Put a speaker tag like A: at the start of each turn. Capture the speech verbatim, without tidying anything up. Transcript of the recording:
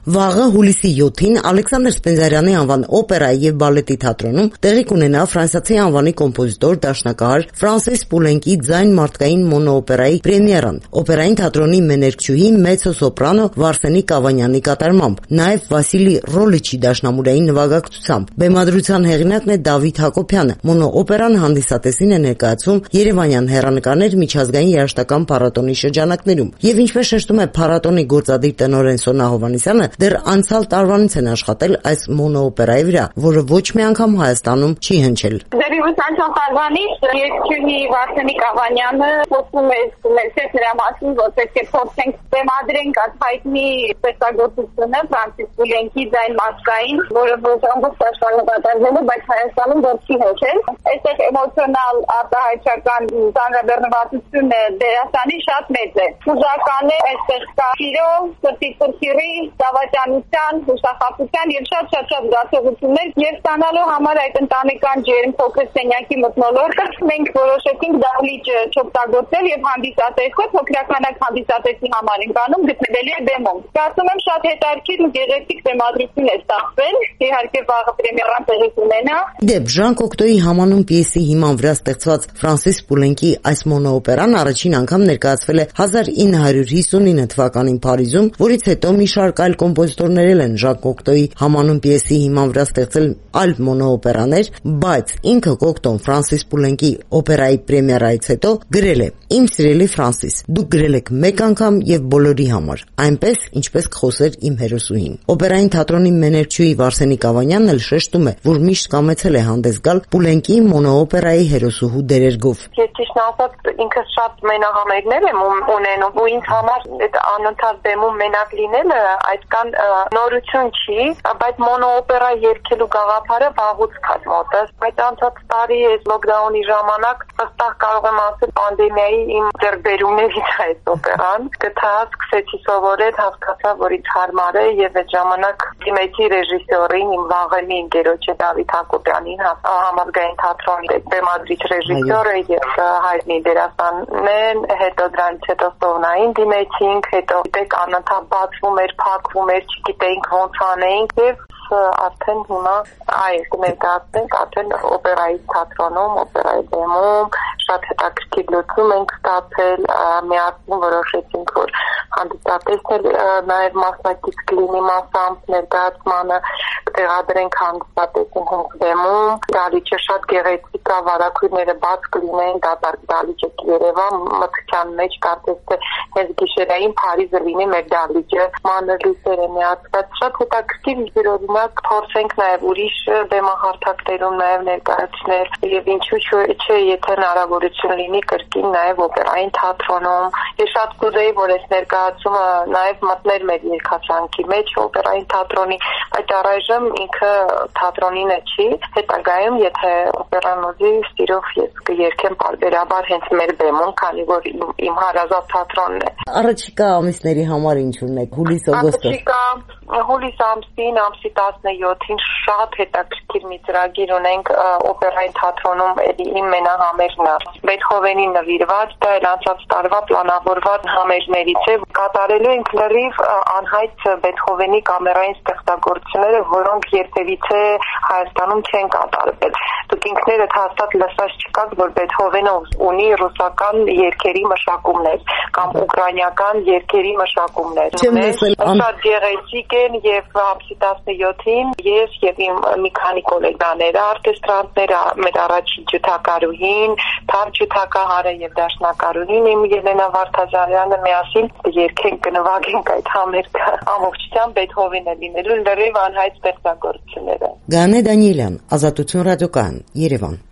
A: Վաղը հուլիսի յոթին Ալեքսանդր Սպենդիարյանի անվան օպերայի և բալետի թատրոնում տեղի կունենա ֆրանսիացի անվանի կոմպոզիտոր, դաշնակահար Ֆրանսիս Պուլենկի ձայն մարդկային մոնոօպերայի պրեմիերան օպերային թատրոնի մեներկչուհի մեծո-սոպրանո Վարսենի Կավանյանի կատարմամբ, նաև Վասիլի Ռոլիչի դաշնամուրային նվագակցությամբ։ Բեմադրության հեղինակն է Դավիթ Հակոբյանը։ Մոնոօպերան հանդիսատեսին է ներկայացում երևանյան հեռանկարներ միջազգային երաժշտական փառատոնի շրջանակներում։ Եվ ինչպես շեշտում է փառատոնի գործադիր տնօրեն Սոնա Հովհաննիսյանը, դեռ անցյալ տարվանից են աշխատել այս մոնոօպերայի վրա, որը ոչ մի անգամ Հայաստանում չի հնչել։
B: Դեռևս անցյալ տարվանից երգչուհի Վարսենի Կավանյանը խոսում է մեզ նրա մասին, որ պետք է փորձենք բեմադրենք այդ հայտնի ստեղծագործությունը Ֆրանսիս Պուլենկի ձայն մարդկային, որը ամբողջ աշխարհում կատարվելու, բայց Հայաստանում դեռ չի հնչել։ Այստեղ էմոցիոնալ արտահայտչական ծանրաբեռնվածությունը դերասանի շատ մեծ է։ Մուզիկան է, այստեղ կա սիրո, սրտի ծրքիրի, դավաճանության, հուսախաբության եւ շատ-շատ-շատ զգացողություններ եւ ստանալու համար այդ ընտանեկան ջերմ փոքր սենյակի մթնոլորտը մենք որոշեցինք դահլիճը չօգտագործել եւ հանդիսատեսը փոքրականակ հանդիսատեսի համար ընկանում գտնվելի է բեմում։ Կարծում եմ շատ հետաքրքիր ու գեղեցիկ բեմադրություն է ստացվել։ Իհարկե վաղը պրեմիերան տեղի կունենա։
A: Դեպ Ժան Կոկտոյի համանուն պիեսի հիման վրա ստեղծված Ֆրանսիս Պուլենկի այս մոնոօպերան առաջին անգամ ներկայացվել է հազար ինը հարյուր հիսունինը թվականին Փարիզում, որից հետո մի շարք այլ կոմպոզիտորներ են Ժան Կոկտոյի համանուն պիեսի հիման վրա ստեղծել այլ մոնոօպերաներ, բայց ինքը Կոկտոն Ֆրանսիս Պուլենկի օպերայի պրեմիերայից հետո գրել է. «Իմ սիրելի Ֆրանսիս, դուք գրել եք մեկ անգամ եւ բոլորի համար, այնպես ինչպես կխոսեր իմ հերոսուհին»։ Օպերային թատրոնի մեներկչուհի Վարսենի Կավանյանն էլ շեշտում է, որ միշտ կամեցել է հանդես գալ Պուլենկի մոնոօպերայի հերոսուհու դերերգով։
C: Ես ճիշտ ասած ինքս շատ մենահամերներ եմ ունենում ու ինձ համար այդ անընդհատ բեմում մենակ լինելը այդքան նորություն չի, բայց մոնոօպերա երգելու գաղափարը վաղուց կար մոտս։ Այդ անցած տարի այս լոկդաունի ժամանակ հստակ կարող եմ ասել պանդեմիայի իմ ձեռքբերումներից է այս օպերան։ Գտա, սկսեցի սովորել, հասկացա, որ ինձ հարմար է եւ այդ ժամանակ դիմեցի ռեժիսորին, իմ վաղեմի ընկերոջը Դավիթ Հակոբյանին, համազգային թատրոնի բեմադրիչ ռեժիսորը եւ հայտնի դերասանն, հետո դրանից հետո Սովնային դիմեցինք, հետո դեք անընդհատ բացվում էր, փակվում էր, չգիտեինք ոնց անեինք եւ արդեն հիմա այ կներկայացնենք արդեն օպերայի թատրոնում, օպերայի բեմում շատ հետաքրքիր լուծում ենք ստացել, միասին որոշեցինք, որ հանդիսատեսն նաև մասնակից կլինի մասամբ ներկայացմանը, տեղադրենք հանդիսատեսին հենց բեմում, դահլիճը շատ գեղեցիկ է, վարագույրները բաց կլինեն, դատարկ դահլիճը կերևա, մթության մեջ կարծես թե հենց գիշերային Փարիզը լինի մեր դահլիճը, մանր լույսեր է միացված, շատ հետաքրքիր յուրօրինակ փորձենք նաև ուրիշ բեմահարթակներում նաև ներկայացնել եւ ինչու՞ չէ, եթե հնարավորություն լինի կրկին նաև օպերային թատրոնում։ Ես շատ կուզեի, որ այս ներկայացումը նաև մտներ մեր երգացանկի մեջ օպերային թատրոնի, բայց առայժմ ինքը թատրոնինը չի, հետագայում եթե օպերան ուզի, սիրով ես կերգեմ պարբերաբար հենց մեր բեմում, քանի որ իմ, իմ հարազատ թատրոնն է։
A: Առաջիկա ամիսների համար ինչ ունեք, հուլիս-օգոստոս։
C: Առաջիկա հուլիս ամսին, ամսի տասնյոթին շատ հետաքրքիր մի ծրագիր ունենք օպերային թատրոնում, էլի իմ մենահամերն է։ Բեթհովենին նվիրված, դա էլ անցած տարվա պլանավորված համերներից է։ Կատարելու ենք լրիվ անհայտ Բեթհովենի կամերային ստեղծագործությունները, որոնք երբևիցե Հայաստանում չեն կատարվել։ Դուք ինքներդ հաստատ լսած չկաք, որ Բեթհովենը ունի ռուսական երգերի մշակումներ կամ ուկրաինական երգերի մշակումներ։ Շատ գեղեցիկ են եւ ամսի տասնյոթին ես եւ իմ մի քանի գոլեգաները, արտեստրանտները, մեր առաջին ջութակարուհին, թավ ջութակահարը եւ դաշնակարուհին իմ Ելենա Վարդազարյանը միասին երգենք, կնվագենք այդ համերգը ամբողջությամբ Բեթհովենը լինելու լրիվ անհայտ ստեղծագործությունները։
A: Գանե Դանիելյան, Ազատություն ռադիոկայան, Երևան։